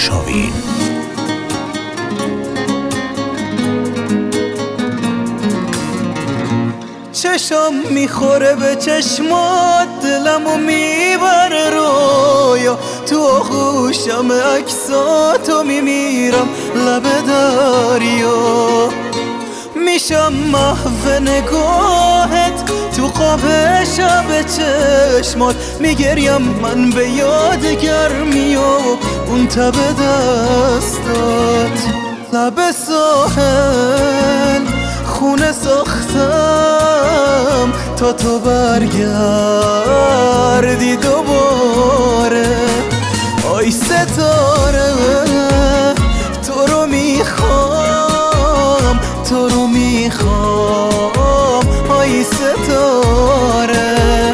مشاویر. چشم میخوره به چشمات، دلمو میبره رویا، تو آغوشم عکساتو میمیرم لب دریا. میشم محو نگاهت تو خواب شب چشمات، میگریم من به یاد گرمی و اون تب دستات. لب ساحل خونه ساختم تا تو برگردی دوباره. آی ستاره تو رو میخوام، تو رو میخوام، آی ستاره.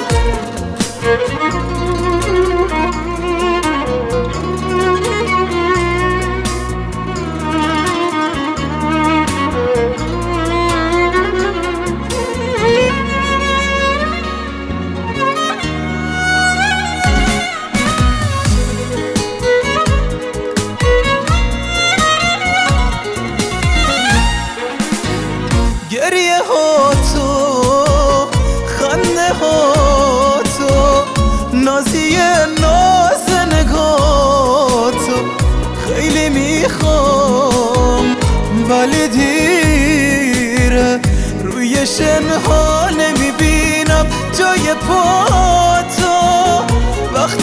گریه ها تو، خنده ها تو، نازی ناز نگاه تو، خیلی میخوام ولی دیره، روی شنها نمیبینم جای پا تو. وقت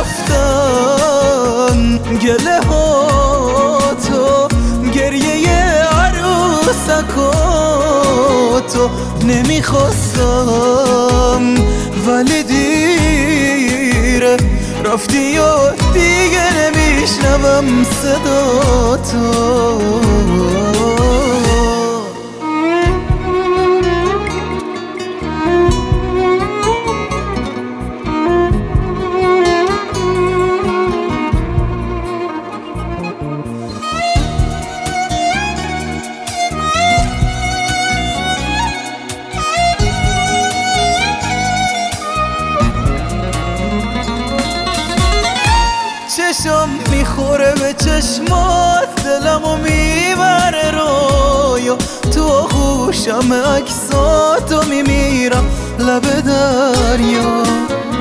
رفتن گله ها تو، گریه عروسکاتو نمیخواستم ولی دیره، رفتی و دیگه نمیشنوم صدا تو. چشم میخوره به چشمات، دلمو میبره رویا، تو آغوشم عکساتو میمیرم لب دریا.